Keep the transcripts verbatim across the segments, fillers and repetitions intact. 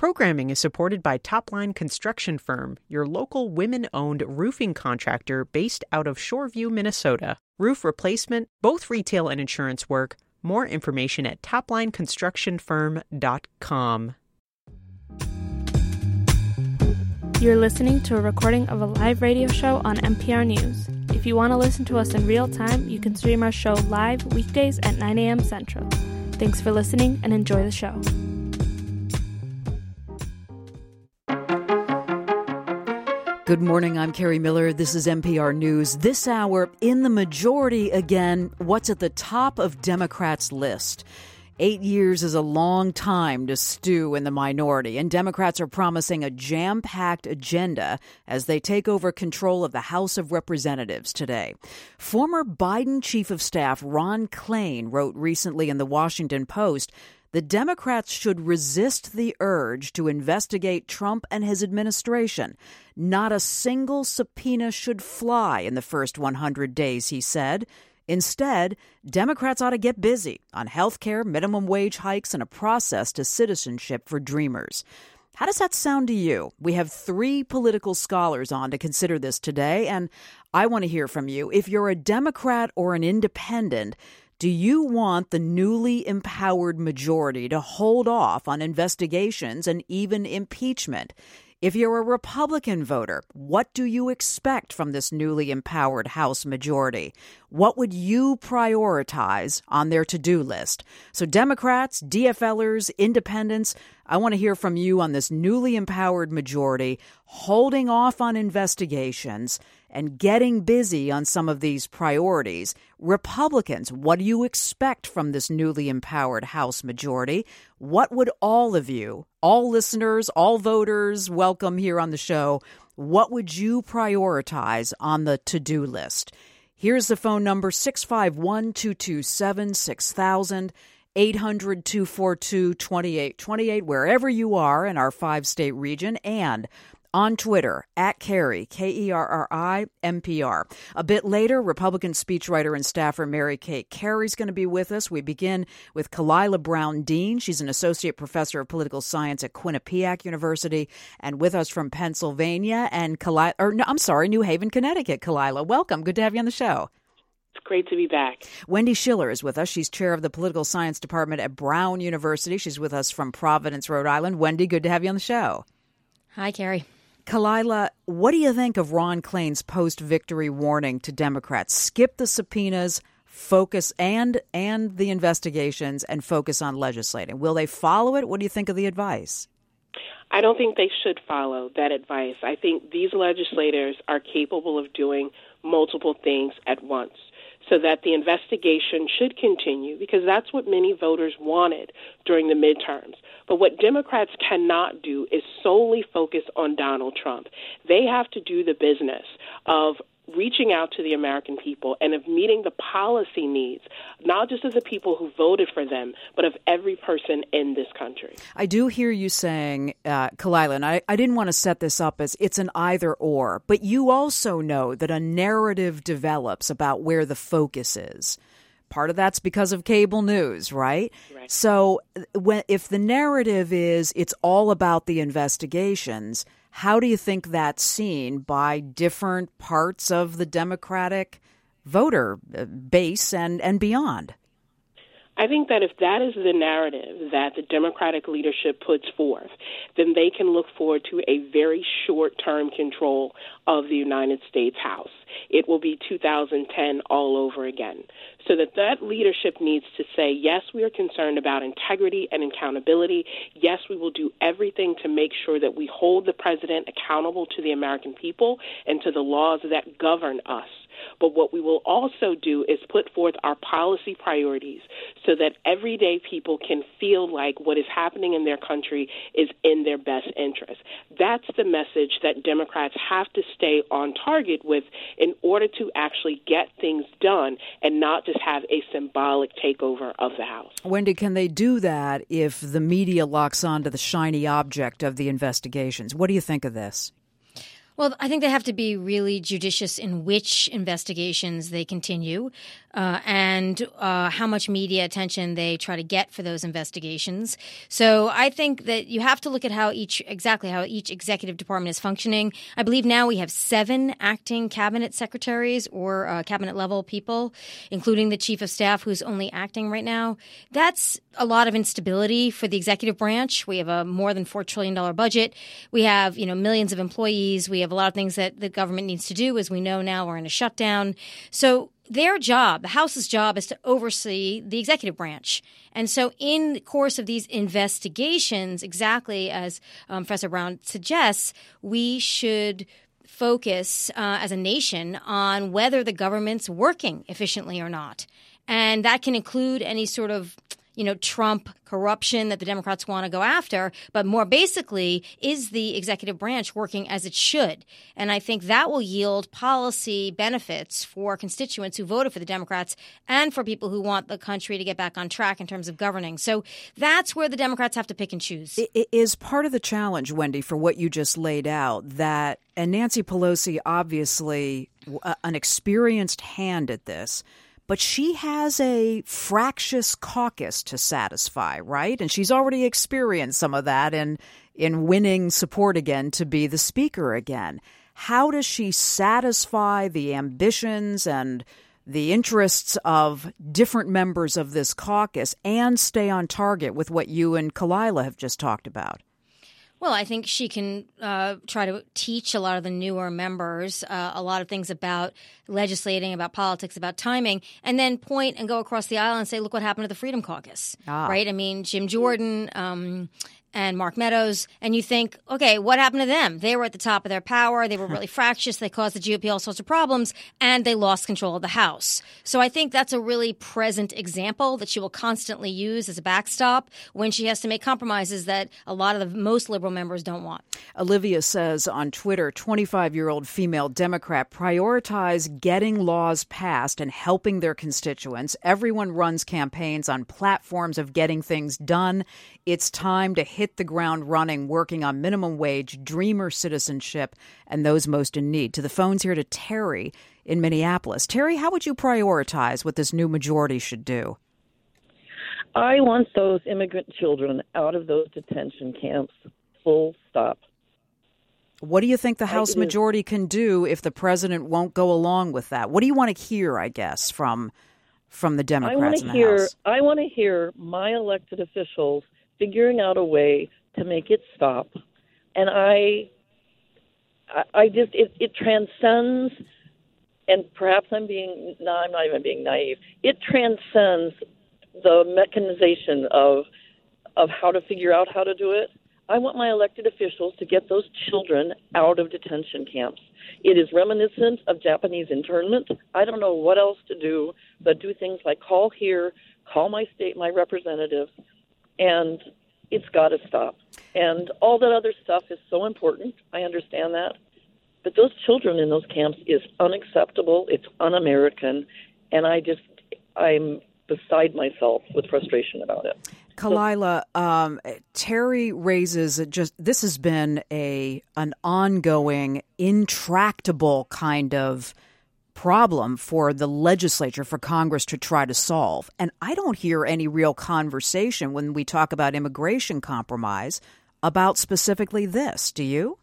Programming is supported by Topline Construction Firm, your local women-owned roofing contractor based out of Shoreview, Minnesota. Roof replacement, both retail and insurance work. More information at topline construction firm dot com. You're listening to a recording of a live radio show on N P R News. If you want to listen to us in real time, you can stream our show live weekdays at nine a.m. Central. Thanks for listening and enjoy the show. Good morning, I'm Carrie Miller. This is N P R News. This hour, in the majority again, what's at the top of Democrats' list? Eight years is a long time to stew in the minority, and Democrats are promising a jam-packed agenda as they take over control of the House of Representatives today. Former Biden Chief of Staff Ron Klain wrote recently in the Washington Post the Democrats should resist the urge to investigate Trump and his administration. Not a single subpoena should fly in the first one hundred days, he said. Instead, Democrats ought to get busy on health care, minimum wage hikes, and a process to citizenship for dreamers. How does that sound to you? We have three political scholars on to consider this today, and I want to hear from you. If you're a Democrat or an independent, do you want the newly empowered majority to hold off on investigations and even impeachment? If you're a Republican voter, what do you expect from this newly empowered House majority? What would you prioritize on their to-do list? So Democrats, D F Lers, independents, I want to hear from you on this newly empowered majority holding off on investigations and getting busy on some of these priorities. Republicans, what do you expect from this newly empowered House majority? What would all of you, all listeners, all voters, welcome here on the show, what would you prioritize on the to-do list? Here's the phone number, six five one, two two seven, six thousand, eight hundred, two four two, two eight two eight, wherever you are in our five-state region, and on Twitter, at Carrie, K E R R I, N P R. A bit later, Republican speechwriter and staffer Mary Kate Carey's going to be with us. We begin with Kalila Brown Dean. She's an associate professor of political science at Quinnipiac University, and with us from Pennsylvania and Kalila, or no, I'm sorry, New Haven, Connecticut. Kalila, welcome. Good to have you on the show. It's great to be back. Wendy Schiller is with us. She's chair of the political science department at Brown University. She's with us from Providence, Rhode Island. Wendy, good to have you on the show. Hi, Carrie. Kalila, what do you think of Ron Klain's post-victory warning to Democrats? Skip the subpoenas, focus and and the investigations, and focus on legislating. Will they follow it? What do you think of the advice? I don't think they should follow that advice. I think these legislators are capable of doing multiple things at once, so that the investigation should continue, because that's what many voters wanted during the midterms. But what Democrats cannot do is solely focus on Donald Trump. They have to do the business of reaching out to the American people and of meeting the policy needs, not just of the people who voted for them, but of every person in this country. I do hear you saying, uh, Kalila, and I, I didn't want to set this up as it's an either or, but you also know that a narrative develops about where the focus is. Part of that's because of cable news, right? Right. So when, if the narrative is it's all about the investigations, how do you think that's seen by different parts of the Democratic voter base and, and beyond? I think that if that is the narrative that the Democratic leadership puts forth, then they can look forward to a very short-term control of the United States House. It will be two thousand ten all over again. So that that leadership needs to say, yes, we are concerned about integrity and accountability. Yes, we will do everything to make sure that we hold the president accountable to the American people and to the laws that govern us. But what we will also do is put forth our policy priorities so that everyday people can feel like what is happening in their country is in their best interest. That's the message that Democrats have to stay on target with in order to actually get things done and not just have a symbolic takeover of the House. Wendy, can they do that if the media locks onto the shiny object of the investigations? What do you think of this? Well, I think they have to be really judicious in which investigations they continue. uh, and uh, how much media attention they try to get for those investigations. So I think that you have to look at how each exactly how each executive department is functioning. I believe now we have seven acting cabinet secretaries or uh, cabinet level people, including the chief of staff, who's only acting right now. That's a lot of instability for the executive branch. We have a more than four trillion dollars budget. We have, you know, millions of employees. We have a lot of things that the government needs to do. As we know now, we're in a shutdown. So their job, the House's job, is to oversee the executive branch. And so in the course of these investigations, exactly as um, Professor Brown suggests, we should focus uh, as a nation on whether the government's working efficiently or not. And that can include any sort of, you know, Trump corruption that the Democrats want to go after. But more basically, is the executive branch working as it should? And I think that will yield policy benefits for constituents who voted for the Democrats and for people who want the country to get back on track in terms of governing. So that's where the Democrats have to pick and choose. It is part of the challenge, Wendy, for what you just laid out, that, and Nancy Pelosi, obviously an experienced hand at this, but she has a fractious caucus to satisfy, right? And she's already experienced some of that in in winning support again to be the speaker again. How does she satisfy the ambitions and the interests of different members of this caucus and stay on target with what you and Kalila have just talked about? Well, I think she can uh, try to teach a lot of the newer members uh, a lot of things about legislating, about politics, about timing, and then point and go across the aisle and say, look what happened to the Freedom Caucus, ah. right? I mean, Jim Jordan um, and Mark Meadows, and you think, okay, what happened to them? They were at the top of their power. They were really fractious. They caused the G O P all sorts of problems, and they lost control of the House. So I think that's a really present example that she will constantly use as a backstop when she has to make compromises that a lot of the most liberal members don't want. Olivia says on Twitter, twenty-five-year-old female Democrat, prioritize getting laws passed and helping their constituents. Everyone runs campaigns on platforms of getting things done. It's time to hit the ground running, working on minimum wage, dreamer citizenship, and those most in need. To the phones here to Terry in Minneapolis. Terry, how would you prioritize what this new majority should do? I want those immigrant children out of those detention camps, full stop. What do you think the House majority can do if the president won't go along with that? What do you want to hear, I guess, from from the Democrats in the hear, House? I want to hear my elected officials figuring out a way to make it stop. And I I just, it, it transcends, and perhaps I'm being, no, I'm not even being naive. It transcends the mechanization of of how to figure out how to do it. I want my elected officials to get those children out of detention camps. It is reminiscent of Japanese internment. I don't know what else to do but do things like call here, call my state, my representatives, and it's got to stop. And all that other stuff is so important. I understand that. But those children in those camps is unacceptable. It's un-American. And I just, I'm beside myself with frustration about it. Kalila, um, Terry raises just this has been a an ongoing, intractable kind of problem for the legislature, for Congress to try to solve. And I don't hear any real conversation when we talk about immigration compromise about specifically this. Do you?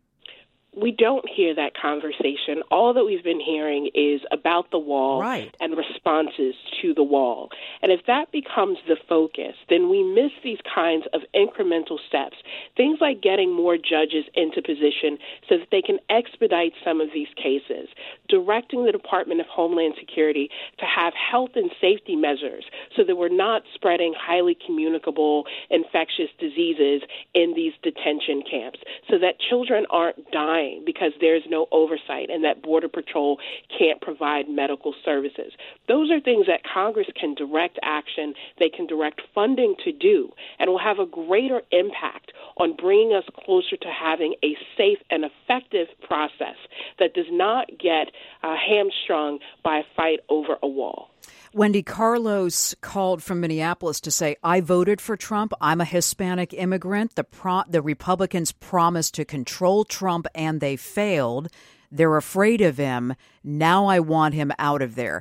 We don't hear that conversation. All that we've been hearing is about the wall right. and responses to the wall. And if that becomes the focus, then we miss these kinds of incremental steps, things like getting more judges into position so that they can expedite some of these cases, directing the Department of Homeland Security to have health and safety measures so that we're not spreading highly communicable infectious diseases in these detention camps, so that children aren't dying because there's no oversight and that Border Patrol can't provide medical services. Those are things that Congress can direct action, they can direct funding to do, and will have a greater impact on bringing us closer to having a safe and effective process that does not get uh, hamstrung by a fight over a wall. Wendy, Carlos called from Minneapolis to say, I voted for Trump. I'm a Hispanic immigrant. The pro- the Republicans promised to control Trump, and they failed. They're afraid of him. Now I want him out of there.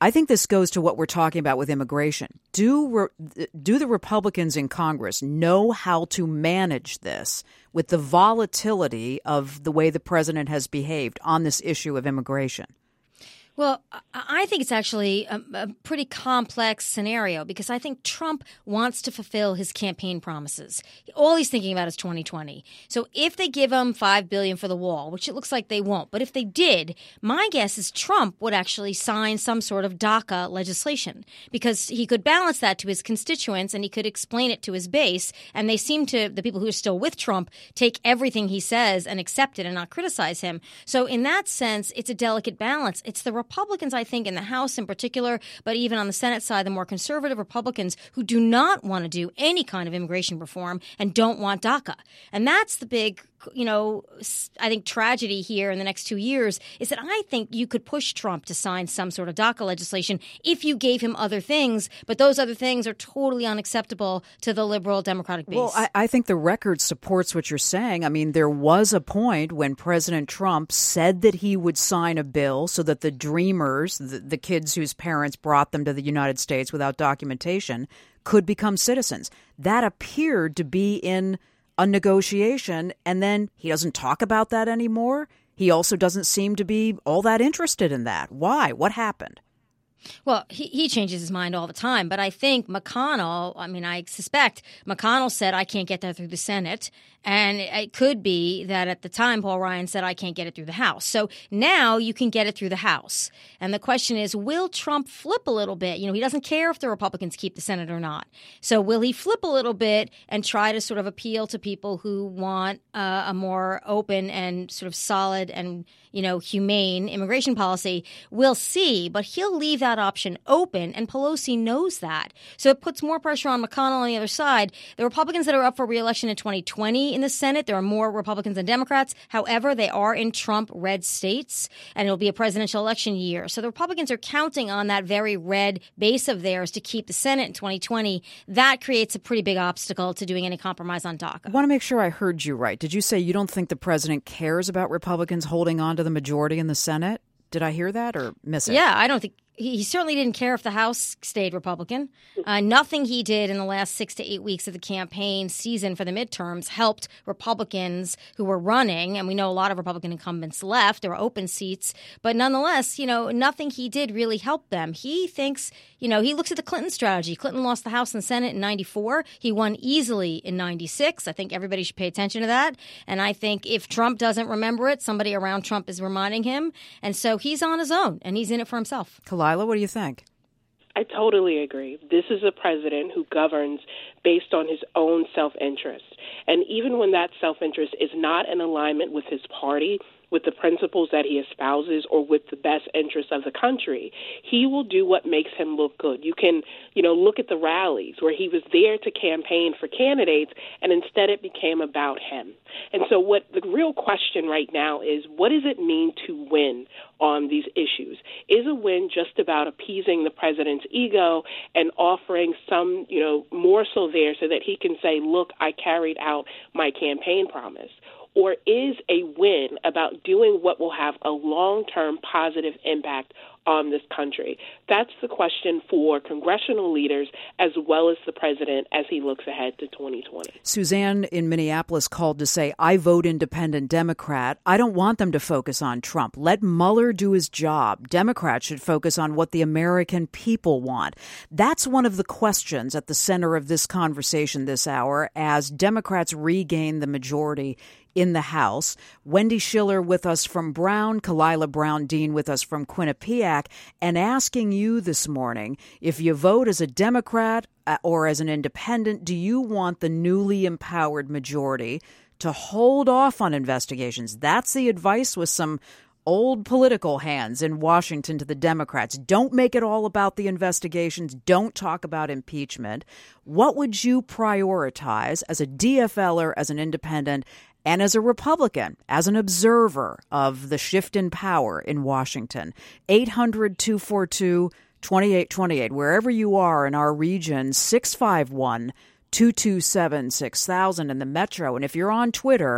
I think this goes to what we're talking about with immigration. Do re- do the Republicans in Congress know how to manage this with the volatility of the way the president has behaved on this issue of immigration? Well, I think it's actually a, a pretty complex scenario because I think Trump wants to fulfill his campaign promises. All he's thinking about is twenty twenty. So if they give him five billion dollars for the wall, which it looks like they won't, but if they did, my guess is Trump would actually sign some sort of DACA legislation because he could balance that to his constituents and he could explain it to his base. And they seem to, the people who are still with Trump, take everything he says and accept it and not criticize him. So in that sense, it's a delicate balance. It's the Republicans, I think, in the House in particular, but even on the Senate side, the more conservative Republicans who do not want to do any kind of immigration reform and don't want DACA. And that's the big, you know, I think tragedy here in the next two years is that I think you could push Trump to sign some sort of DACA legislation if you gave him other things, but those other things are totally unacceptable to the liberal Democratic base. Well, I, I think the record supports what you're saying. I mean, there was a point when President Trump said that he would sign a bill so that the Dreamers, the, the kids whose parents brought them to the United States without documentation, could become citizens. That appeared to be in a negotiation, and then he doesn't talk about that anymore. He also doesn't seem to be all that interested in that. Why? What happened? Well, he, he changes his mind all the time. But I think McConnell, I mean, I suspect McConnell said, I can't get that through the Senate. And it could be that at the time, Paul Ryan said, I can't get it through the House. So now you can get it through the House. And the question is, will Trump flip a little bit? You know, he doesn't care if the Republicans keep the Senate or not. So will he flip a little bit and try to sort of appeal to people who want uh, a more open and sort of solid and, you know, humane immigration policy? We'll see. But he'll leave that option open. And Pelosi knows that. So it puts more pressure on McConnell on the other side. The Republicans that are up for re-election in twenty twenty in the Senate, there are more Republicans than Democrats. However, they are in Trump-red states, and it'll be a presidential election year. So the Republicans are counting on that very red base of theirs to keep the Senate in twenty twenty. That creates a pretty big obstacle to doing any compromise on DACA. I want to make sure I heard you right. Did you say you don't think the president cares about Republicans holding on to the majority in the Senate? Did I hear that or miss it? Yeah, I don't think he, he certainly didn't care if the House stayed Republican. Uh, nothing he did in the last six to eight weeks of the campaign season for the midterms helped Republicans who were running. And we know a lot of Republican incumbents left. There were open seats. But nonetheless, you know, nothing he did really helped them. He thinks, you know, he looks at the Clinton strategy. Clinton lost the House and Senate in ninety-four. He won easily in ninety-six. I think everybody should pay attention to that. And I think if Trump doesn't remember it, somebody around Trump is reminding him. And so he's on his own and he's in it for himself. Kalila, what do you think? I totally agree. This is a president who governs based on his own self-interest. And even when that self-interest is not in alignment with his party, with the principles that he espouses, or with the best interests of the country, he will do what makes him look good. You can, you know, look at the rallies where he was there to campaign for candidates, and instead it became about him. And so what the real question right now is, what does it mean to win on these issues? Is a win just about appeasing the president's ego and offering some, you know, morsel there so that he can say, look, I carried out my campaign promise? Or is a win about doing what will have a long-term positive impact on this country? That's the question for congressional leaders as well as the president as he looks ahead to twenty twenty. Suzanne in Minneapolis called to say, I vote independent Democrat. I don't want them to focus on Trump. Let Mueller do his job. Democrats should focus on what the American people want. That's one of the questions at the center of this conversation this hour as Democrats regain the majority in the House. Wendy Schiller with us from Brown, Kalila Brown Dean with us from Quinnipiac, and asking you this morning, if you vote as a Democrat uh, or as an independent, do you want the newly empowered majority to hold off on investigations? That's the advice with some old political hands in Washington to the Democrats. Don't make it all about the investigations. Don't talk about impeachment. What would you prioritize as a D F L er, as an independent, and as a Republican, as an observer of the shift in power in Washington? eight hundred, two four two, two eight two eight. Wherever you are in our region, six five one, two two seven, six thousand in the metro. And if you're on Twitter,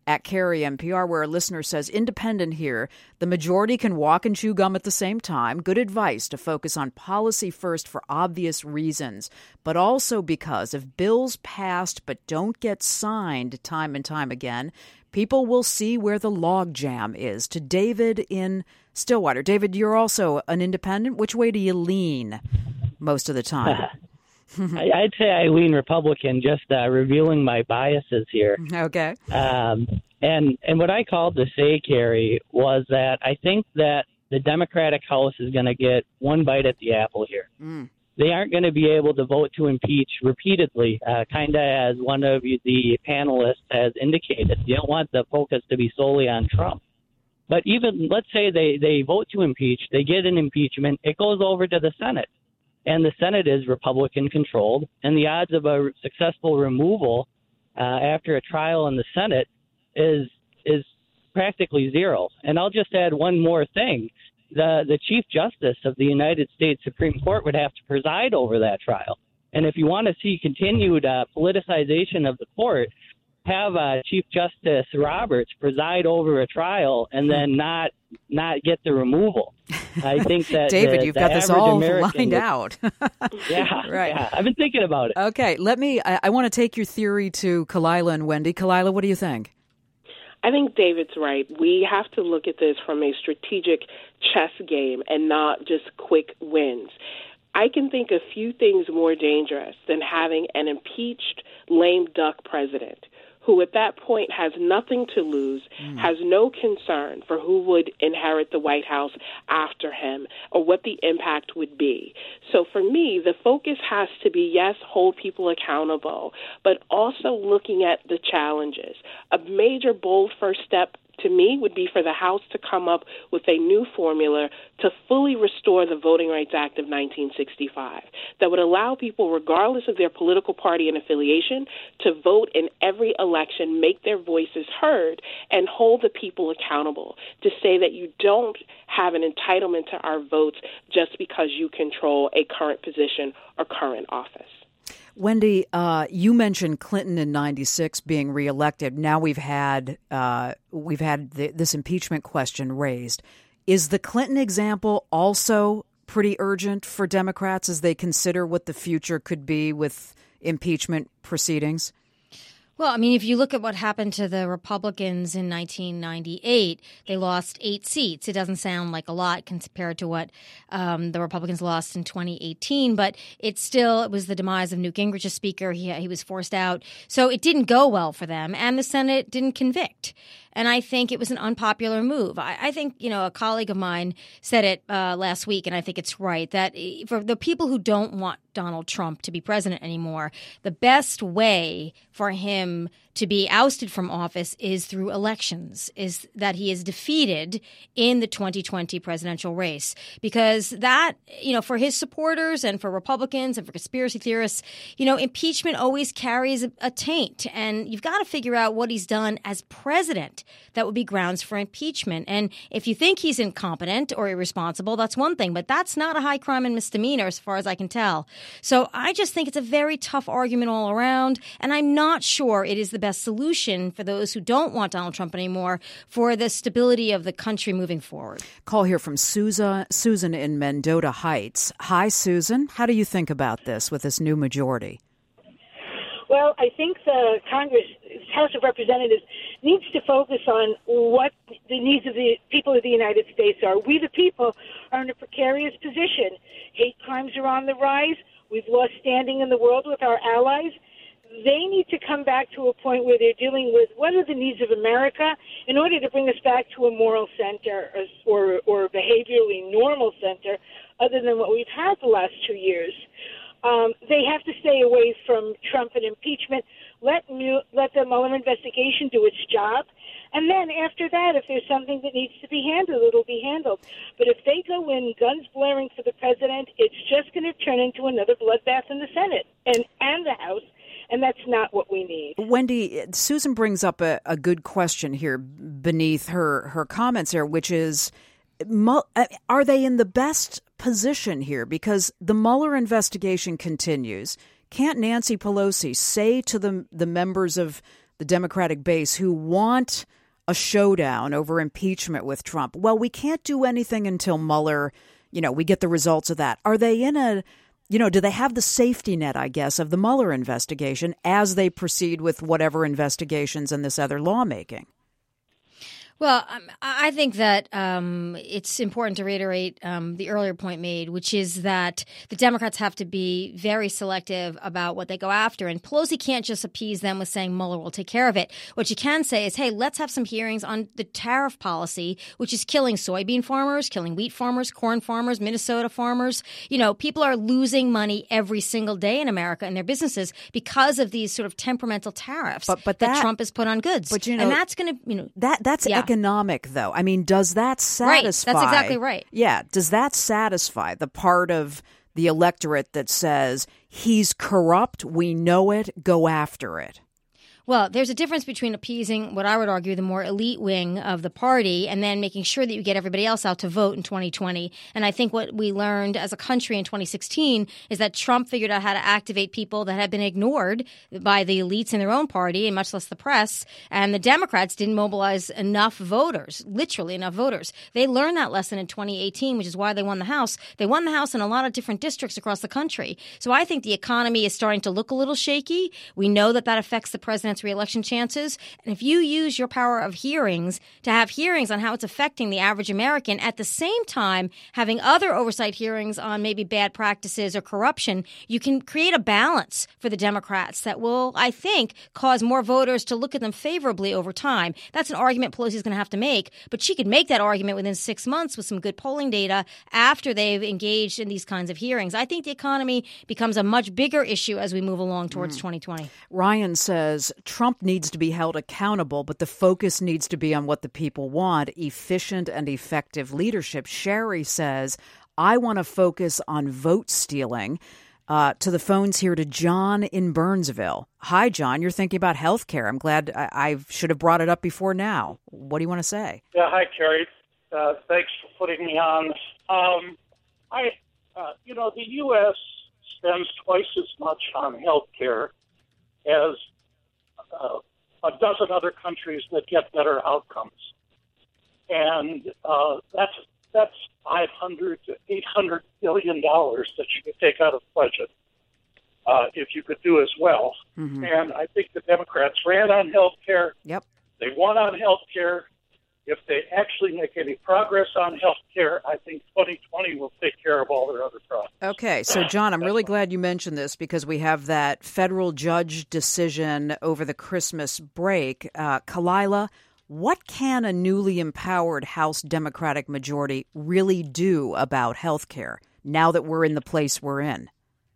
at Carrie N P R, where a listener says, independent here, the majority can walk and chew gum at the same time. Good advice to focus on policy first for obvious reasons, but also because if bills passed but don't get signed time and time again, people will see where the logjam is. To David in Stillwater. David, you're also an independent. Which way do you lean most of the time? I'd say I lean Republican, just uh, revealing my biases here. Okay. Um, and and what I called to say, Carrie, was that I think that the Democratic House is going to get one bite at the apple here. Mm. They aren't going to be able to vote to impeach repeatedly, uh, kind of as one of the panelists has indicated. You don't want the focus to be solely on Trump. But even, let's say they, they vote to impeach, they get an impeachment, it goes over to the Senate. And the Senate is Republican-controlled, and the odds of a successful removal uh, after a trial in the Senate is is practically zero. And I'll just add one more thing. The, the Chief Justice of the United States Supreme Court would have to preside over that trial. And if you want to see continued uh, politicization of the court, have uh, Chief Justice Roberts preside over a trial and then not not get the removal. I think that David, the, you've the got this all American lined would, out. yeah, right. yeah, I've been thinking about it. Okay, let me. I, I want to take your theory to Kalila and Wendy. Kalila, what do you think? I think David's right. We have to look at this from a strategic chess game and not just quick wins. I can think a few things more dangerous than having an impeached lame duck president who at that point has nothing to lose, mm. has no concern for who would inherit the White House after him or what the impact would be. So for me, the focus has to be, yes, hold people accountable, but also looking at the challenges. A major, bold first step to me would be for the House to come up with a new formula to fully restore the Voting Rights Act of nineteen sixty-five that would allow people, regardless of their political party and affiliation, to vote in every election, make their voices heard, and hold the people accountable, to say that you don't have an entitlement to our votes just because you control a current position or current office. Wendy, uh, you mentioned Clinton in ninety-six being reelected. Now we've had uh, we've had the, this impeachment question raised. Is the Clinton example also pretty urgent for Democrats as they consider what the future could be with impeachment proceedings? Well, I mean, if you look at what happened to the Republicans in nineteen ninety-eight, they lost eight seats. It doesn't sound like a lot compared to what um, the Republicans lost in twenty eighteen, but it still it was the demise of Newt Gingrich as Speaker. He, he was forced out. So it didn't go well for them, and the Senate didn't convict. And I think it was an unpopular move. I, I think, you know, a colleague of mine said it uh, last week, and I think it's right, that for the people who don't want Donald Trump to be president anymore, the best way for him to be ousted from office is through elections, is that he is defeated in the twenty twenty presidential race. Because that, you know, for his supporters and for Republicans and for conspiracy theorists, you know, impeachment always carries a, a taint. And you've got to figure out what he's done as president that would be grounds for impeachment. And if you think he's incompetent or irresponsible, that's one thing. But that's not a high crime and misdemeanor as far as I can tell. So I just think it's a very tough argument all around. And I'm not sure it is the best solution for those who don't want Donald Trump anymore for the stability of the country moving forward. Call here from Susan, Susan in Mendota Heights. Hi, Susan. How do you think about this with this new majority? Well, I think the Congress, House of Representatives, needs to focus on what the needs of the people of the United States are. We, the people, are in a precarious position. Hate crimes are on the rise. We've lost standing in the world with our allies. They need to come back to a point where they're dealing with what are the needs of America in order to bring us back to a moral center or, or behaviorally normal center other than what we've had the last two years. Um, they have to stay away from Trump and impeachment. Let, let the Mueller investigation do its job. And then after that, if there's something that needs to be handled, it'll be handled. But if they go in guns blaring for the president, it's just going to turn into another bloodbath in the Senate and, and the House. And that's not what we need. Wendy, Susan brings up a, a good question here beneath her, her comments there, which is, are they in the best position here? Because the Mueller investigation continues. Can't Nancy Pelosi say to the, the members of the Democratic base, who want a showdown over impeachment with Trump. Well, we can't do anything until Mueller, you know, we get the results of that. Are they in a, you know, do they have the safety net, I guess, of the Mueller investigation as they proceed with whatever investigations and this other lawmaking? Well, um, I think that um, it's important to reiterate um, the earlier point made, which is that the Democrats have to be very selective about what they go after. And Pelosi can't just appease them with saying Mueller will take care of it. What you can say is, hey, let's have some hearings on the tariff policy, which is killing soybean farmers, killing wheat farmers, corn farmers, Minnesota farmers. You know, people are losing money every single day in America in their businesses because of these sort of temperamental tariffs but, but that, that Trump has put on goods. But, you know, and that's going to, you know, that that's yeah. economic, though. I mean, does that satisfy? Right. That's exactly right. Yeah. Does that satisfy the part of the electorate that says he's corrupt, we know it, go after it? Well, there's a difference between appeasing what I would argue the more elite wing of the party and then making sure that you get everybody else out to vote in twenty twenty. And I think what we learned as a country in twenty sixteen is that Trump figured out how to activate people that had been ignored by the elites in their own party and much less the press. And the Democrats didn't mobilize enough voters, literally enough voters. They learned that lesson in twenty eighteen, which is why they won the House. They won the House in a lot of different districts across the country. So I think the economy is starting to look a little shaky. We know that that affects the president's re-election chances. And if you use your power of hearings to have hearings on how it's affecting the average American, at the same time having other oversight hearings on maybe bad practices or corruption, you can create a balance for the Democrats that will, I think, cause more voters to look at them favorably over time. That's an argument Pelosi is going to have to make, but she could make that argument within six months with some good polling data after they've engaged in these kinds of hearings. I think the economy becomes a much bigger issue as we move along towards mm. twenty twenty. Ryan says Trump needs to be held accountable, but the focus needs to be on what the people want, efficient and effective leadership. Sherry says, I want to focus on vote stealing. Uh, to the phones here to John in Burnsville. Hi, John. You're thinking about health care. I'm glad I, I should have brought it up before now. What do you want to say? Yeah, hi, Carrie. Uh, thanks for putting me on. Um, I, uh, you know, the U S spends twice as much on health care as uh, a dozen other countries that get better outcomes. And uh, that's that's five hundred to eight hundred billion dollars that you could take out of the budget uh, if you could do as well. Mm-hmm. And I think the Democrats ran on health care. Yep. They won on health care. If they actually make any progress on health care, I think twenty twenty will take care of all their other problems. Okay. So, John, I'm really glad you mentioned this because we have that federal judge decision over the Christmas break. Uh, Kalila, what can a newly empowered House Democratic majority really do about health care now that we're in the place we're in?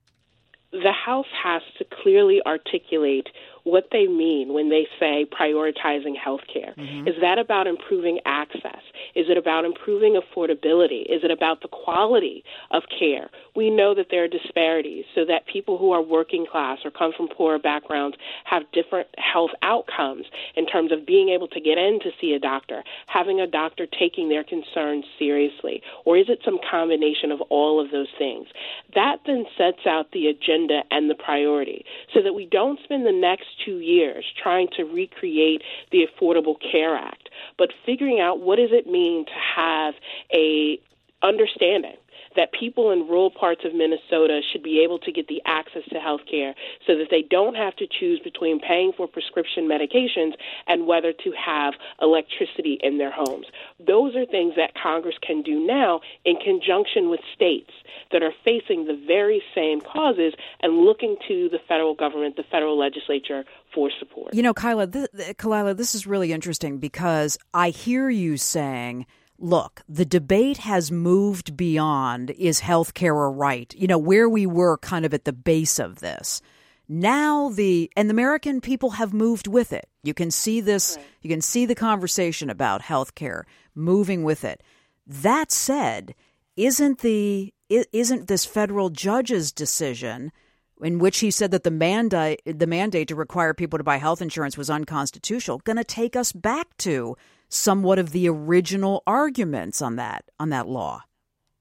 The House has to clearly articulate what they mean when they say prioritizing health care. Mm-hmm. Is that about improving access? Is it about improving affordability? Is it about the quality of care? We know that there are disparities so that people who are working class or come from poorer backgrounds have different health outcomes in terms of being able to get in to see a doctor, having a doctor taking their concerns seriously, or is it some combination of all of those things? That then sets out the agenda and the priority so that we don't spend the next two years trying to recreate the Affordable Care Act, but figuring out what does it mean to have a understanding that people in rural parts of Minnesota should be able to get the access to health care so that they don't have to choose between paying for prescription medications and whether to have electricity in their homes. Those are things that Congress can do now in conjunction with states that are facing the very same causes and looking to the federal government, the federal legislature, for support. You know, Kyla, th- th- Kalila, this is really interesting because I hear you saying, look, the debate has moved beyond is health care a right, you know, where we were kind of at the base of this. Now the, and the American people have moved with it. You can see this, right. You can see the conversation about health care moving with it. That said, isn't the, isn't this federal judge's decision in which he said that the mandate, the mandate to require people to buy health insurance was unconstitutional, going to take us back to somewhat of the original arguments on that on that law?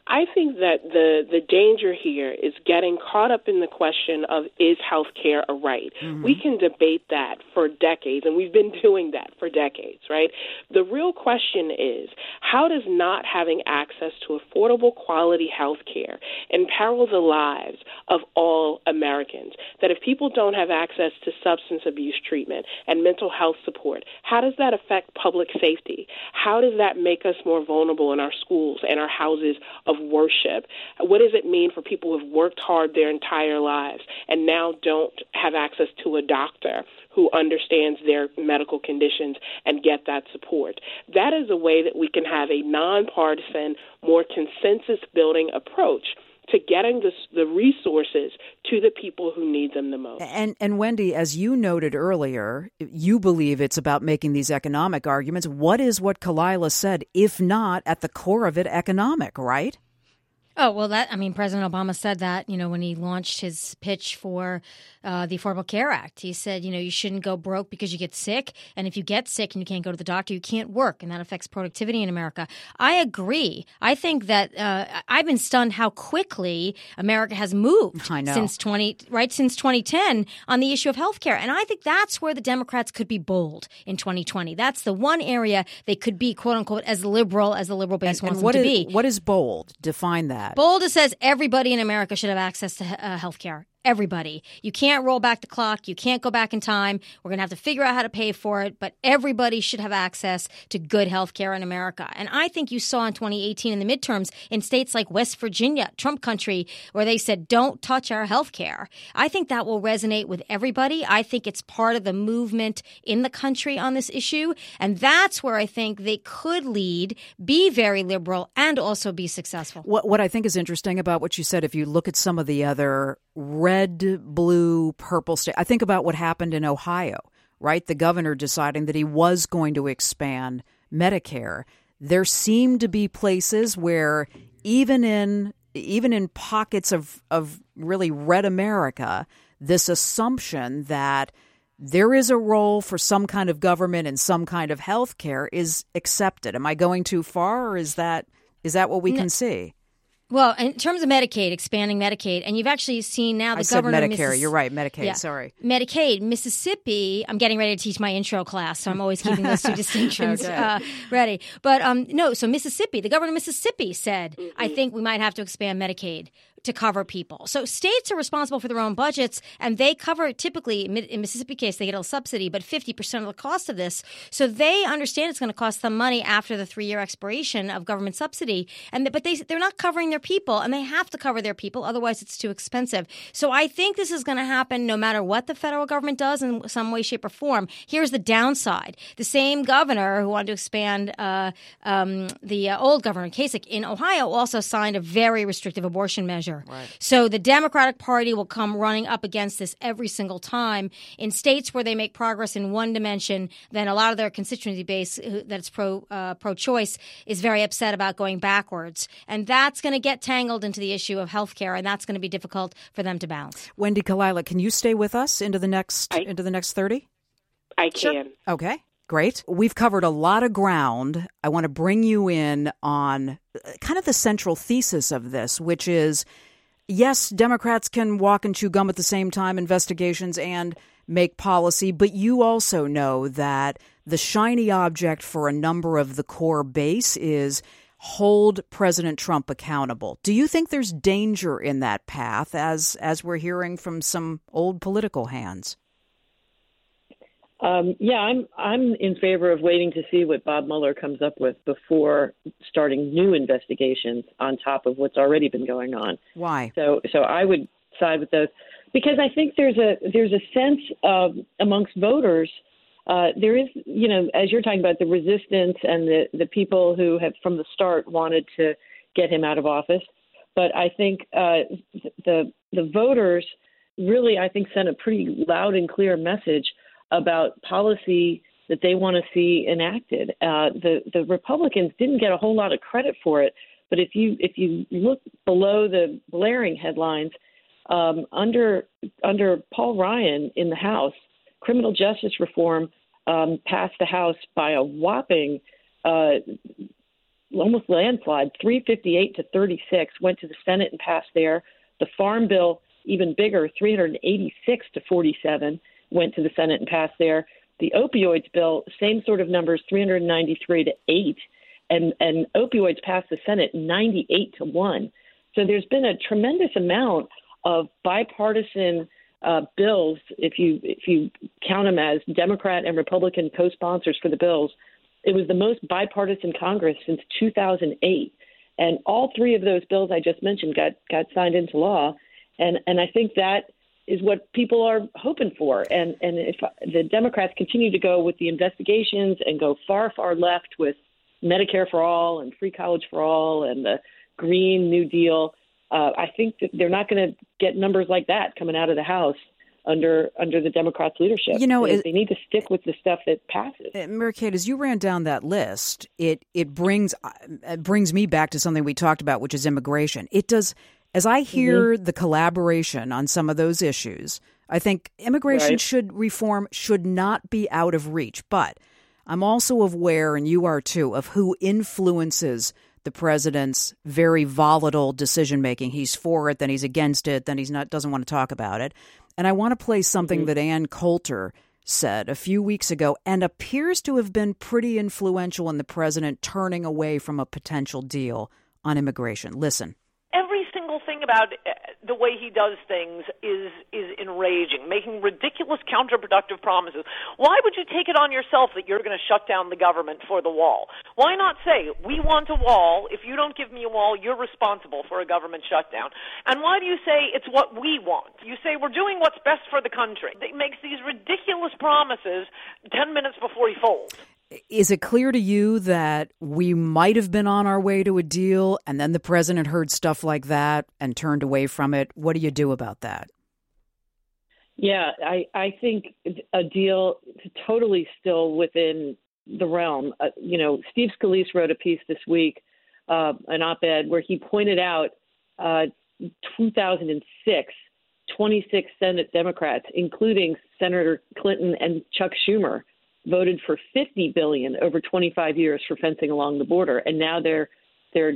I think that the, the danger here is getting caught up in the question of, is health care a right? Mm-hmm. We can debate that for decades, and we've been doing that for decades, right? The real question is, how does not having access to affordable quality health care imperil the lives of all Americans? That if people don't have access to substance abuse treatment and mental health support, how does that affect public safety? How does that make us more vulnerable in our schools and our houses of worship? What does it mean for people who have worked hard their entire lives and now don't have access to a doctor who understands their medical conditions and get that support? That is a way that we can have a nonpartisan, more consensus-building approach to getting the, the resources to the people who need them the most. And, and Wendy, as you noted earlier, you believe it's about making these economic arguments. What is what Kalila said, if not at the core of it, economic, right? Oh, well, that, I mean, President Obama said that, you know, when he launched his pitch for uh, the Affordable Care Act. He said, you know, you shouldn't go broke because you get sick. And if you get sick and you can't go to the doctor, you can't work. And that affects productivity in America. I agree. I think that uh, I've been stunned how quickly America has moved I know. since twenty right since twenty ten on the issue of health care. And I think that's where the Democrats could be bold in twenty twenty. That's the one area they could be, quote unquote, as liberal as the liberal base and, wants and what them to is, be. What is bold? Define that. Bold says everybody in America should have access to uh, health care. Everybody. You can't roll back the clock. You can't go back in time. We're going to have to figure out how to pay for it. But everybody should have access to good health care in America. And I think you saw in twenty eighteen in the midterms in states like West Virginia, Trump country, where they said, don't touch our health care. I think that will resonate with everybody. I think it's part of the movement in the country on this issue. And that's where I think they could lead, be very liberal, and also be successful. What, what I think is interesting about what you said, if you look at some of the other red, blue, purple state. I think about what happened in Ohio, right? The governor deciding that he was going to expand Medicare. There seem to be places where even in even in pockets of, of really red America, this assumption that there is a role for some kind of government and some kind of health care is accepted. Am I going too far, or is that is that what we no. can see? Well, in terms of Medicaid, expanding Medicaid, and you've actually seen now the I governor said Medicare. Missis- You're right, Medicaid. Yeah. Sorry. Medicaid, Mississippi. I'm getting ready to teach my intro class, so I'm always keeping those two distinctions okay. uh, ready. But um, no, so Mississippi, the governor of Mississippi said, mm-hmm. I think we might have to expand Medicaid to cover people. So states are responsible for their own budgets, and they cover typically, in Mississippi case, they get a subsidy, but fifty percent of the cost of this. So they understand it's going to cost them money after the three-year expiration of government subsidy, and but they they're not covering their people, and they have to cover their people, otherwise it's too expensive. So I think this is going to happen no matter what the federal government does in some way, shape, or form. Here's the downside. The same governor who wanted to expand uh, um, the uh, old governor, Kasich, in Ohio also signed a very restrictive abortion measure. Right. So the Democratic Party will come running up against this every single time. In states where they make progress in one dimension, then a lot of their constituency base that's pro uh, pro-choice is very upset about going backwards. And that's going to get tangled into the issue of health care, and that's going to be difficult for them to balance. Wendy Kalila, can you stay with us into the next I, into the next thirty? I can. Sure. Okay. Great. We've covered a lot of ground. I want to bring you in on kind of the central thesis of this, which is, yes, Democrats can walk and chew gum at the same time, investigations and make policy, but you also know that the shiny object for a number of the core base is hold President Trump accountable. Do you think there's danger in that path, as as we're hearing from some old political hands? Um, yeah, I'm I'm in favor of waiting to see what Bob Mueller comes up with before starting new investigations on top of what's already been going on. Why? So so I would side with those because I think there's a there's a sense of amongst voters. Uh, there is, you know, as you're talking about the resistance and the, the people who have from the start wanted to get him out of office. But I think uh, the the voters really, I think, sent a pretty loud and clear message about policy that they want to see enacted. Uh, the the Republicans didn't get a whole lot of credit for it, but if you if you look below the blaring headlines, um, under under Paul Ryan in the House, criminal justice reform um, passed the House by a whopping uh, almost landslide, three fifty-eight to thirty-six, went to the Senate and passed there. The Farm Bill, even bigger, three eighty-six to forty-seven, went to the Senate and passed there. The opioids bill, same sort of numbers, three ninety-three to eight, and, and opioids passed the Senate ninety-eight to one. So there's been a tremendous amount of bipartisan uh, bills, if you if you count them as Democrat and Republican co-sponsors for the bills. It was the most bipartisan Congress since two thousand eight. And all three of those bills I just mentioned got, got signed into law. And, and I think that is what people are hoping for. And, and if the Democrats continue to go with the investigations and go far, far left with Medicare for all and free college for all and the Green New Deal, uh, I think that they're not going to get numbers like that coming out of the House under under the Democrats' leadership. You know, they, it, they need to stick with the stuff that passes. Mary Kate, as you ran down that list, it it brings it brings me back to something we talked about, which is immigration. It does. As I hear mm-hmm. the collaboration on some of those issues, I think immigration right. should reform should not be out of reach. But I'm also aware, and you are too, of who influences the president's very volatile decision making. He's for it, then he's against it, then he's not doesn't want to talk about it. And I want to play something mm-hmm. that Ann Coulter said a few weeks ago and appears to have been pretty influential in the president turning away from a potential deal on immigration. Listen. Every single thing about the way he does things is is enraging, making ridiculous counterproductive promises. Why would you take it on yourself that you're going to shut down the government for the wall? Why not say, we want a wall. If you don't give me a wall, you're responsible for a government shutdown. And why do you say it's what we want? You say we're doing what's best for the country. He makes these ridiculous promises ten minutes before he folds. Is it clear to you that we might have been on our way to a deal and then the president heard stuff like that and turned away from it? What do you do about that? Yeah, I, I think a deal is totally still within the realm. Uh, you know, Steve Scalise wrote a piece this week, uh, an op-ed, where he pointed out uh, two thousand six, twenty-six Senate Democrats, including Senator Clinton and Chuck Schumer, voted for fifty billion dollars over twenty-five years for fencing along the border, and now they're they're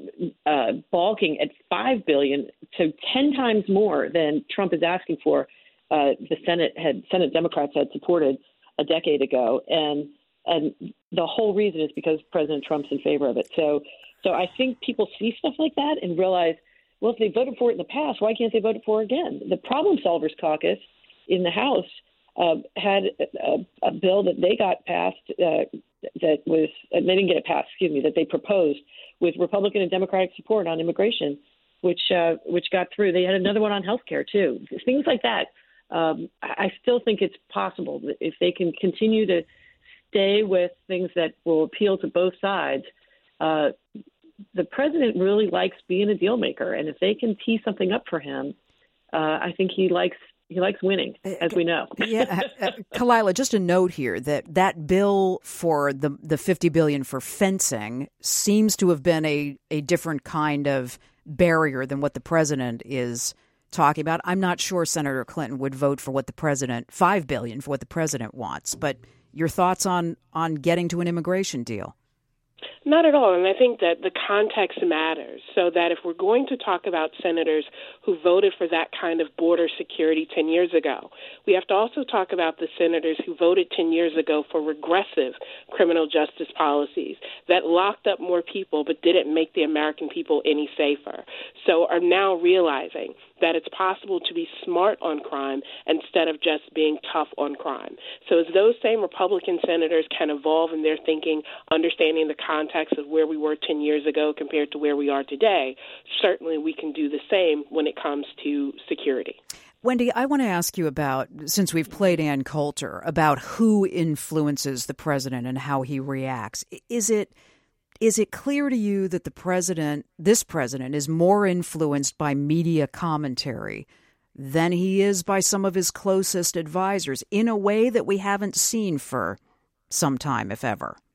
uh, balking at five billion dollars, so ten times more than Trump is asking for. Uh, the Senate had Senate Democrats had supported a decade ago, and and the whole reason is because President Trump's in favor of it. So so I think people see stuff like that and realize, well, if they voted for it in the past, why can't they vote for it again? The Problem Solvers Caucus in the House Uh, had a, a bill that they got passed uh, that was uh, they didn't get it passed, excuse me, that they proposed with Republican and Democratic support on immigration, which uh, which got through. They had another one on health care, too. Things like that. Um, I still think it's possible that if they can continue to stay with things that will appeal to both sides. Uh, the president really likes being a deal maker, and if they can tee something up for him, uh, I think he likes He likes winning, as we know. yeah, uh, Kalila, just a note here that that bill for the the fifty billion dollars for fencing seems to have been a, a different kind of barrier than what the president is talking about. I'm not sure Senator Clinton would vote for what the president, five billion dollars for what the president wants. But your thoughts on, on getting to an immigration deal? Not at all, and I think that the context matters, so that if we're going to talk about senators who voted for that kind of border security ten years ago, we have to also talk about the senators who voted ten years ago for regressive criminal justice policies that locked up more people but didn't make the American people any safer, so are now realizing that it's possible to be smart on crime instead of just being tough on crime. So as those same Republican senators can evolve in their thinking, understanding the context of where we were ten years ago compared to where we are today, certainly we can do the same when it comes to security. Wendy, I want to ask you about, since we've played Ann Coulter, about who influences the president and how he reacts. Is it Is it clear to you that the president, this president, is more influenced by media commentary than he is by some of his closest advisors in a way that we haven't seen for some time, if ever?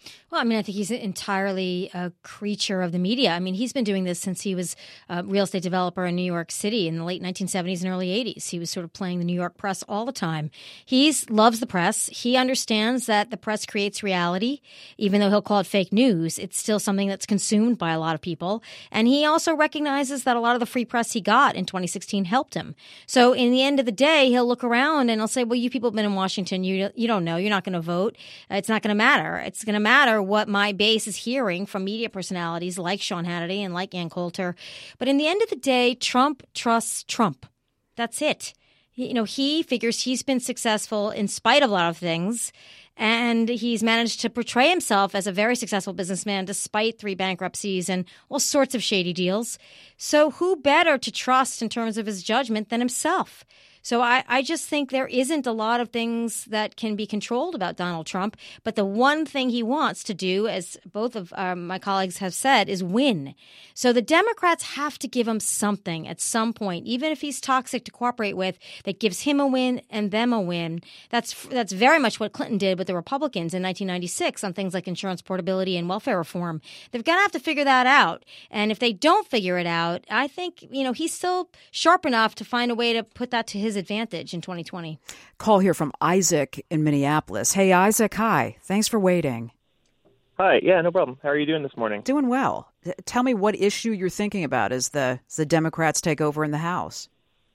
Well, I mean, I think he's entirely a creature of the media. I mean, he's been doing this since he was a real estate developer in New York City in the late nineteen seventies and early eighties. He was sort of playing the New York press all the time. He loves the press. He understands that the press creates reality. Even though he'll call it fake news, it's still something that's consumed by a lot of people. And he also recognizes that a lot of the free press he got in twenty sixteen helped him. So in the end of the day, he'll look around and he'll say, well, you people have been in Washington. You, you don't know. You're not going to vote. It's not going to matter. It's going to matter what my base is hearing from media personalities like Sean Hannity and like Ann Coulter. But in the end of the day, Trump trusts Trump. That's it. You know, he figures he's been successful in spite of a lot of things. And he's managed to portray himself as a very successful businessman despite three bankruptcies and all sorts of shady deals. So who better to trust in terms of his judgment than himself? So I, I just think there isn't a lot of things that can be controlled about Donald Trump. But the one thing he wants to do, as both of um, my colleagues have said, is win. So the Democrats have to give him something at some point, even if he's toxic to cooperate with, that gives him a win and them a win. That's that's very much what Clinton did with the Republicans in nineteen ninety-six on things like insurance portability and welfare reform. They're going to have to figure that out. And if they don't figure it out, I think, you know, he's still sharp enough to find a way to put that to his advantage in twenty twenty. Call here from Isaac in Minneapolis. Hey, Isaac, hi. Thanks for waiting. Hi. Yeah, no problem. How are you doing this morning? Doing well. Tell me what issue you're thinking about as the, as the Democrats take over in the House.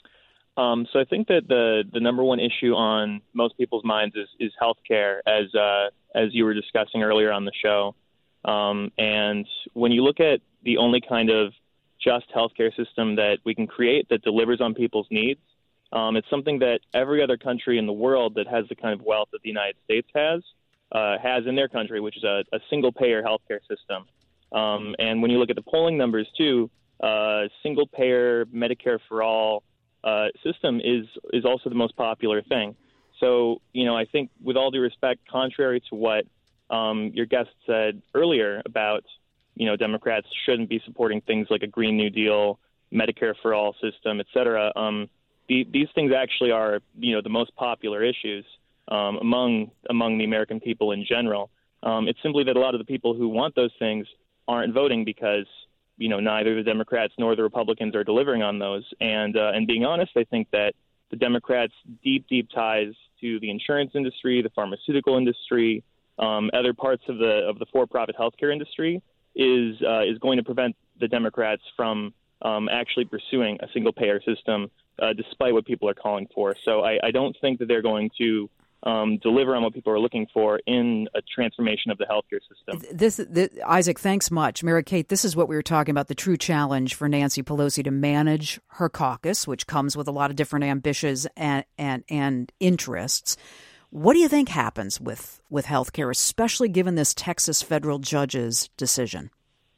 Um, so I think that the, the number one issue on most people's minds is, is health care, as, uh, as you were discussing earlier on the show. Um, and when you look at the only kind of just healthcare system that we can create that delivers on people's needs, um, it's something that every other country in the world that has the kind of wealth that the United States has, uh, has in their country, which is a, a single-payer healthcare system. Um, and when you look at the polling numbers, too, uh, single-payer Medicare for all uh, system is is also the most popular thing. So, you know, I think with all due respect, contrary to what um, your guest said earlier about, you know, Democrats shouldn't be supporting things like a Green New Deal, Medicare for all system, et cetera, um, the, these things actually are, you know, the most popular issues um, among among the American people in general. Um, it's simply that a lot of the people who want those things aren't voting because, you know, neither the Democrats nor the Republicans are delivering on those. And uh, and being honest, I think that the Democrats' deep, deep ties to the insurance industry, the pharmaceutical industry, um, other parts of the of the for-profit healthcare industry is uh, is going to prevent the Democrats from um, actually pursuing a single-payer system, uh, despite what people are calling for. So I, I don't think that they're going to Um, deliver on what people are looking for in a transformation of the healthcare system. This, this, Isaac, thanks much. Mary Kate, this is what we were talking about, the true challenge for Nancy Pelosi to manage her caucus, which comes with a lot of different ambitions and, and, and interests. What do you think happens with, with healthcare, especially given this Texas federal judge's decision?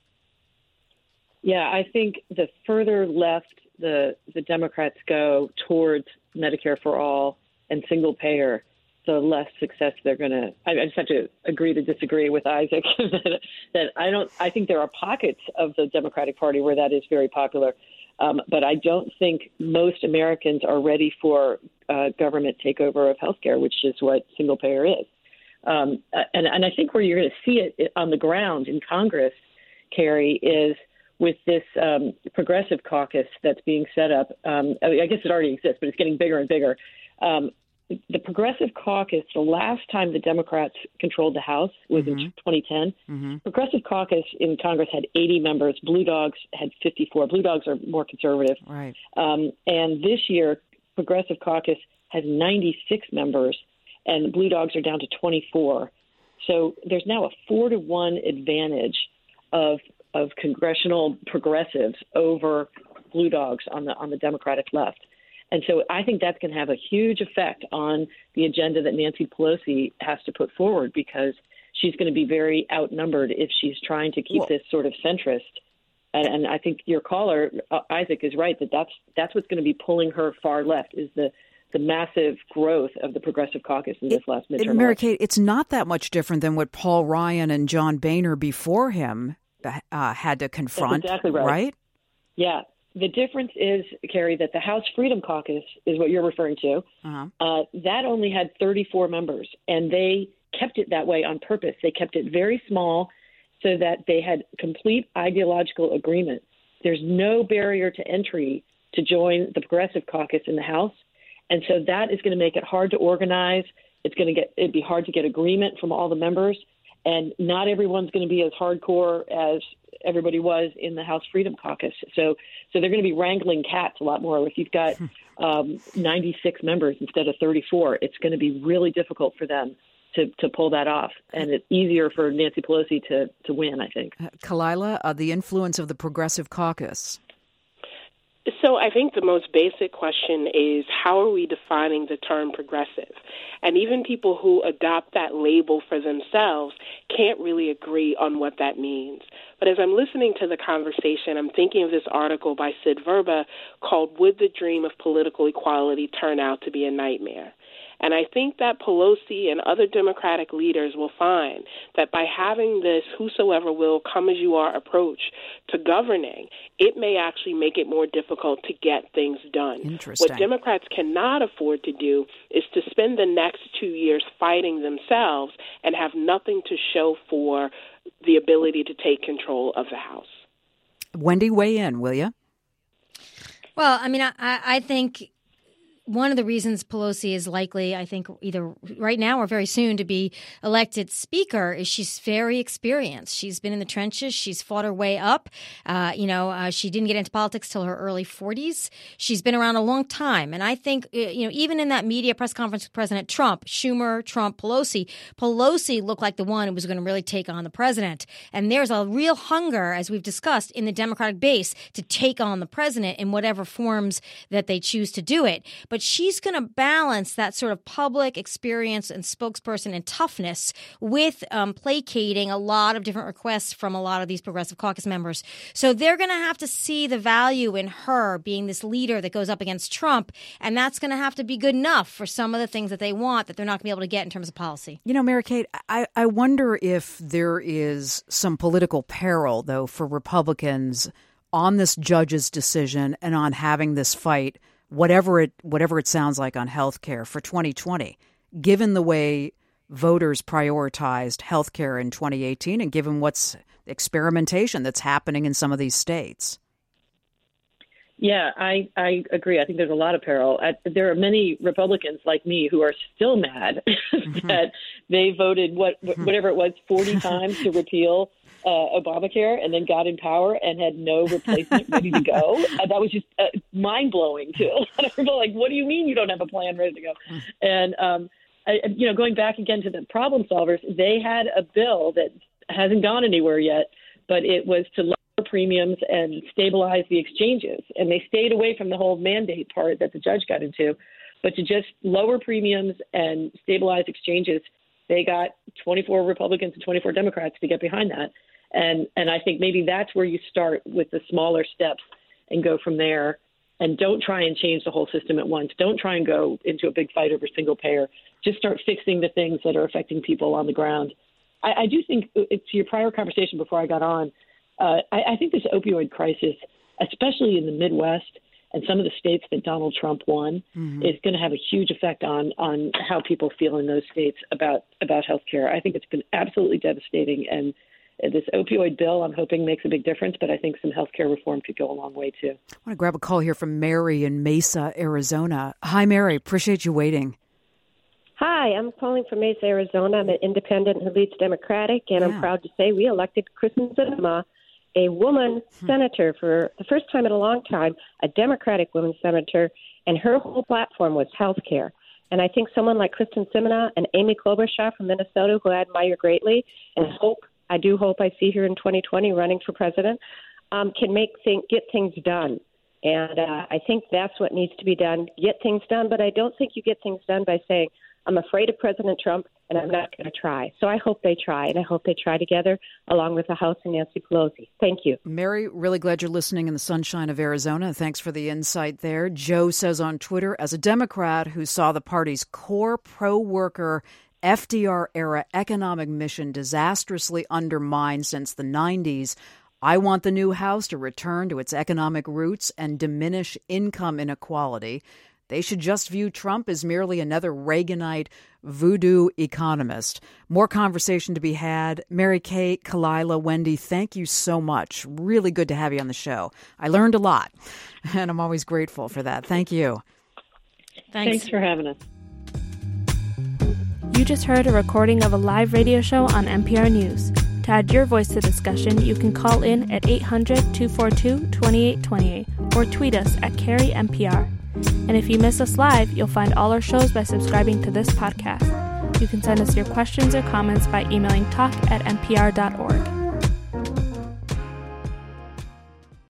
Yeah, I think the further left the, the Democrats go towards Medicare for all and single payer, the less success they're going to. I just have to agree to disagree with Isaac that, that I don't. I think there are pockets of the Democratic Party where that is very popular, um, but I don't think most Americans are ready for uh, government takeover of healthcare, which is what single payer is. Um, and, and I think where you're going to see it on the ground in Congress, Carrie, is with this um, progressive caucus that's being set up. Um, I, mean, I guess it already exists, but it's getting bigger and bigger. Um, The Progressive Caucus, the last time the Democrats controlled the House was mm-hmm. in twenty ten. Mm-hmm. Progressive Caucus in Congress had eighty members. Blue Dogs had fifty-four. Blue Dogs are more conservative. Right. Um, and this year, Progressive Caucus has ninety-six members, and Blue Dogs are down to twenty-four. So there's now a four to one advantage of of congressional progressives over Blue Dogs on the on the Democratic left. And so I think that's going to have a huge effect on the agenda that Nancy Pelosi has to put forward, because she's going to be very outnumbered if she's trying to keep well, this sort of centrist. And, and I think your caller, uh, Isaac, is right that that's that's what's going to be pulling her far left is the the massive growth of the Progressive Caucus in this it, last midterm. Mary Kate, it's not that much different than what Paul Ryan and John Boehner before him uh, had to confront, that's exactly right. right? Yeah. The difference is, Carrie, that the House Freedom Caucus is what you're referring to. Uh-huh. Uh, that only had thirty-four members, and they kept it that way on purpose. They kept it very small so that they had complete ideological agreement. There's no barrier to entry to join the Progressive Caucus in the House. And so that is going to make it hard to organize. It's going to get, it'd be hard to get agreement from all the members. And not everyone's going to be as hardcore as everybody was in the House Freedom Caucus. So, so they're going to be wrangling cats a lot more. If you've got um, ninety-six members instead of thirty-four, it's going to be really difficult for them to, to pull that off. And it's easier for Nancy Pelosi to, to win, I think. Uh, Kalila, uh, the influence of the Progressive Caucus. So I think the most basic question is, how are we defining the term progressive? And even people who adopt that label for themselves can't really agree on what that means. But as I'm listening to the conversation, I'm thinking of this article by Sid Verba called "Would the Dream of Political Equality Turn Out to Be a Nightmare?" And I think that Pelosi and other Democratic leaders will find that by having this whosoever will come as you are approach to governing, it may actually make it more difficult to get things done. Interesting. What Democrats cannot afford to do is to spend the next two years fighting themselves and have nothing to show for the ability to take control of the House. Wendy, weigh in, will you? Well, I mean, I, I think one of the reasons Pelosi is likely, I think, either right now or very soon to be elected speaker is she's very experienced. She's been in the trenches. She's fought her way up. Uh, you know, uh, she didn't get into politics till her early forties. She's been around a long time. And I think, you know, even in that media press conference with President Trump, Schumer, Trump, Pelosi, Pelosi looked like the one who was going to really take on the president. And there's a real hunger, as we've discussed, in the Democratic base to take on the president in whatever forms that they choose to do it. But she's going to balance that sort of public experience and spokesperson and toughness with um, placating a lot of different requests from a lot of these Progressive Caucus members. So they're going to have to see the value in her being this leader that goes up against Trump, and that's going to have to be good enough for some of the things that they want that they're not going to be able to get in terms of policy. You know, Mary Kate, I, I wonder if there is some political peril, though, for Republicans on this judge's decision and on having this fight, whatever it whatever it sounds like, on health care for twenty twenty, given the way voters prioritized health care in twenty eighteen and given what's experimentation that's happening in some of these states. Yeah, I, I agree. I think there's a lot of peril. I, there are many Republicans like me who are still mad mm-hmm. that they voted what whatever it was forty times to repeal Uh, Obamacare, and then got in power and had no replacement ready to go. Uh, that was just uh, mind-blowing to a lot of people. Like, what do you mean you don't have a plan ready to go? And, um, I, you know, going back again to the problem solvers, they had a bill that hasn't gone anywhere yet, but it was to lower premiums and stabilize the exchanges. And they stayed away from the whole mandate part that the judge got into. But to just lower premiums and stabilize exchanges, they got twenty-four Republicans and twenty-four Democrats to get behind that. And and I think maybe that's where you start with the smaller steps and go from there. And don't try and change the whole system at once. Don't try and go into a big fight over single payer. Just start fixing the things that are affecting people on the ground. I, I do think, to your prior conversation before I got on, uh, I, I think this opioid crisis, especially in the Midwest and some of the states that Donald Trump won, mm-hmm. is going to have a huge effect on on how people feel in those states about, about health care. I think it's been absolutely devastating. And this opioid bill, I'm hoping, makes a big difference, but I think some health care reform could go a long way, too. I want to grab a call here from Mary in Mesa, Arizona. Hi, Mary. Appreciate you waiting. Hi, I'm calling from Mesa, Arizona. I'm an independent who leads Democratic, and yeah. I'm proud to say we elected Kristen Sinema, a woman hmm. senator for the first time in a long time, a Democratic woman senator, and her whole platform was health care. And I think someone like Kristen Sinema and Amy Klobuchar from Minnesota, who I admire greatly and hope I do hope I see her in twenty twenty running for president, um, can make thing, get things done. And uh, I think that's what needs to be done, get things done. But I don't think you get things done by saying, I'm afraid of President Trump and I'm not going to try. So I hope they try, and I hope they try together along with the House and Nancy Pelosi. Thank you. Mary, really glad you're listening in the sunshine of Arizona. Thanks for the insight there. Joe says on Twitter, as a Democrat who saw the party's core pro-worker F D R-era economic mission disastrously undermined since the nineties, I want the new House to return to its economic roots and diminish income inequality. They should just view Trump as merely another Reaganite voodoo economist. More conversation to be had. Mary Kay, Kalila, Wendy, thank you so much. Really good to have you on the show. I learned a lot, and I'm always grateful for that. Thank you. Thanks, Thanks for having us. You just heard a recording of a live radio show on N P R News. To add your voice to discussion, you can call in at eight hundred, two four two, two eight two eight or tweet us at Carrie N P R. And if you miss us live, you'll find all our shows by subscribing to this podcast. You can send us your questions or comments by emailing talk at n p r dot org.